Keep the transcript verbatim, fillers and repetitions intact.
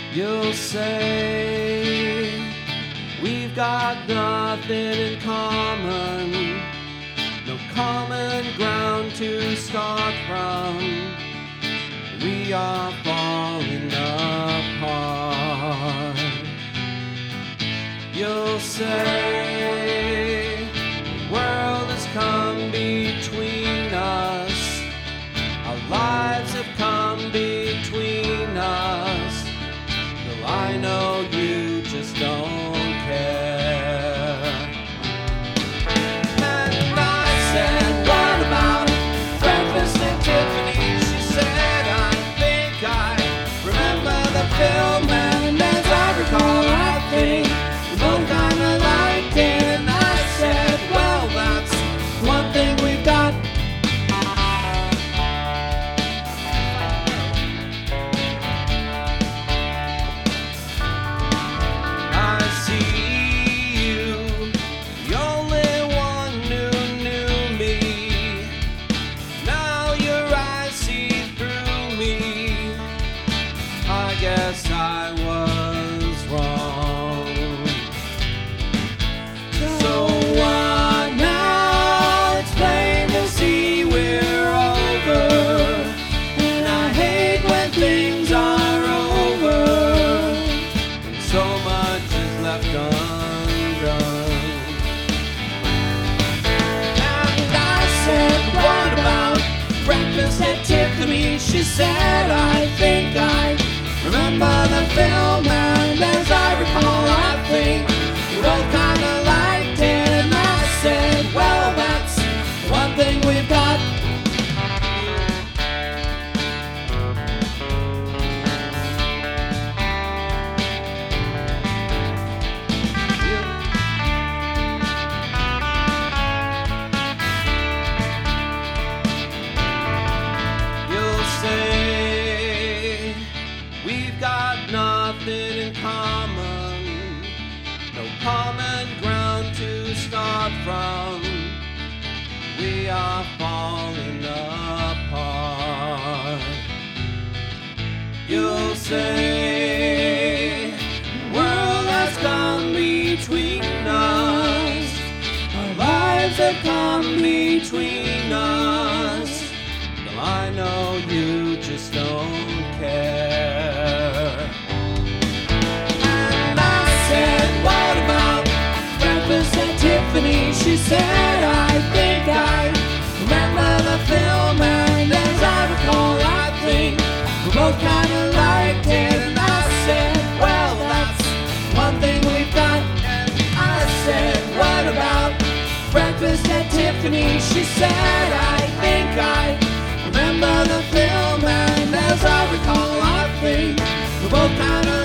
You'll say we've got nothing in common, no common ground to start from. We are falling apart. You'll say the world has come between us, our lives have come between us. Well, I know you just don't care. And I said, what about breakfast at Tiffany's? She said, I think I remember the film, and as I recall, I think we both kinda liked it. And I said, well, that's one thing we've got. I guess I was wrong. So what now? It's plain to see we're over, and I hate when things are over, and so much is left undone. And I said, what about breakfast at Tiffany's? She said, I think I remember the film, and as I recall, I think we both kinda liked it. And I said, well, that's one thing we've got. You'll say we've got nothing in common, no common ground to start from. We are falling apart. You'll say the world has come between us, our lives have come between us. Well, I know you just don't care. And I said, what about breakfast at Tiffany's? She said, I think I remember the film, and as I recall, I think we both kinda liked it. And I said, well, that's one thing we've got. And I said, what about breakfast at Tiffany's? She said, I think I remember the film, and as I recall, I think we both kinda